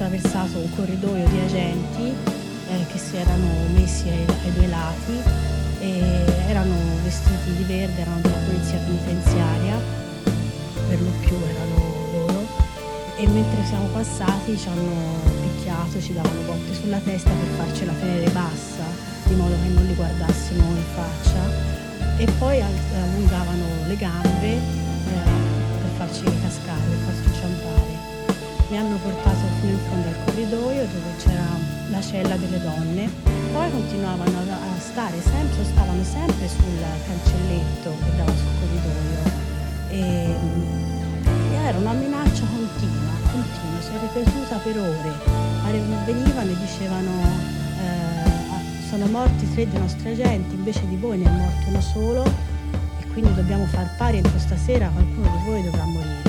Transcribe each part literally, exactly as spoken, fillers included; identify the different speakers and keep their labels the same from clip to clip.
Speaker 1: attraversato un corridoio di agenti eh, che si erano messi ai, ai due lati e erano vestiti di verde, erano della polizia penitenziaria, per lo più erano loro, e mentre siamo passati ci hanno picchiato, ci davano botte sulla testa per farcela tenere bassa, di modo che non li guardassimo in faccia, e poi allungavano le gambe eh, per farci cascare, per farci inciampare. Mi hanno portato fino in fondo al corridoio dove c'era la cella delle donne, poi continuavano a stare sempre, stavano sempre sul cancelletto che dava sul corridoio e, e era una minaccia continua, continua, si è ripetuta per ore. Venivano e dicevano eh, sono morti tre dei nostri agenti, invece di voi ne è morto uno solo e quindi dobbiamo far pari entro stasera, qualcuno di voi dovrà morire.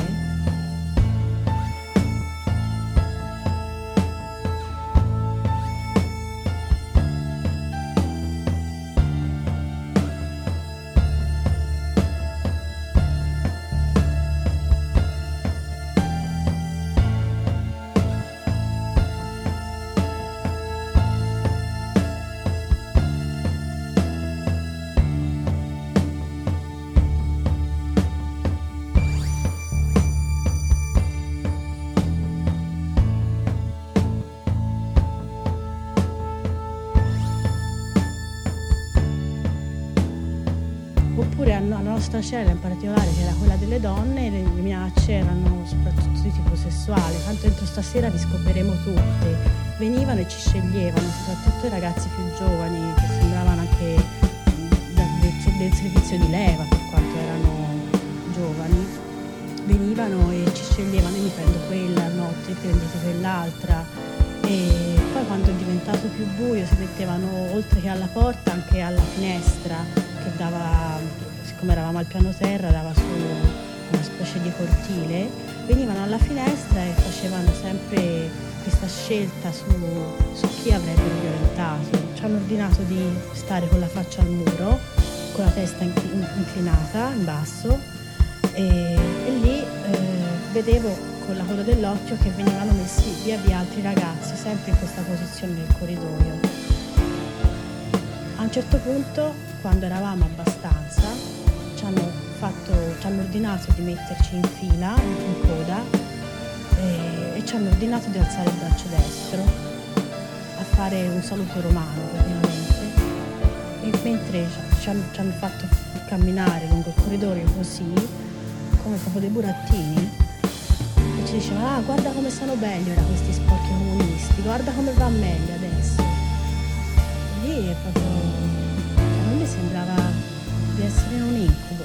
Speaker 1: Oppure alla nostra cella in particolare, che era quella delle donne, le minacce erano soprattutto di tipo sessuale. Tanto entro stasera vi scopriremo tutte. Venivano e ci sceglievano, soprattutto i ragazzi più giovani, che sembravano anche del, del servizio di leva, per quanto erano giovani. Venivano e ci sceglievano, io mi prendo quella, no, te prendete quell'altra. E poi quando è diventato più buio si mettevano, oltre che alla porta, anche alla finestra, che dava, siccome eravamo al piano terra, dava su una specie di cortile. Venivano alla finestra e facevano sempre questa scelta su, su chi avrebbero violentato. Ci hanno ordinato di stare con la faccia al muro, con la testa inclinata in basso, e, e lì eh, vedevo con la coda dell'occhio che venivano messi via via altri ragazzi, sempre in questa posizione nel corridoio. A un certo punto, quando eravamo abbastanza, ci hanno, fatto, ci hanno ordinato di metterci in fila, in coda, e, e ci hanno ordinato di alzare il braccio destro, a fare un saluto romano praticamente. E mentre ci hanno, ci hanno fatto camminare lungo il corridoio così, come proprio dei burattini, e ci diceva: ah, guarda come sono belli ora questi sporchi comunisti, guarda come va meglio adesso. E lì è proprio, a me sembrava di essere in un incubo.